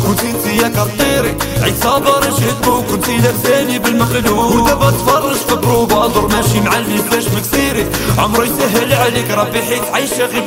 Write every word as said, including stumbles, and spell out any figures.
كنتي انتيا كطيري عيد صابر جهدو كنتي لابساني بالمقلوب ودابا تفرج في بروبا دور ماشي مع اللي فاش مكسيري عمرو يسهل عليك ربي حيت عايشه غير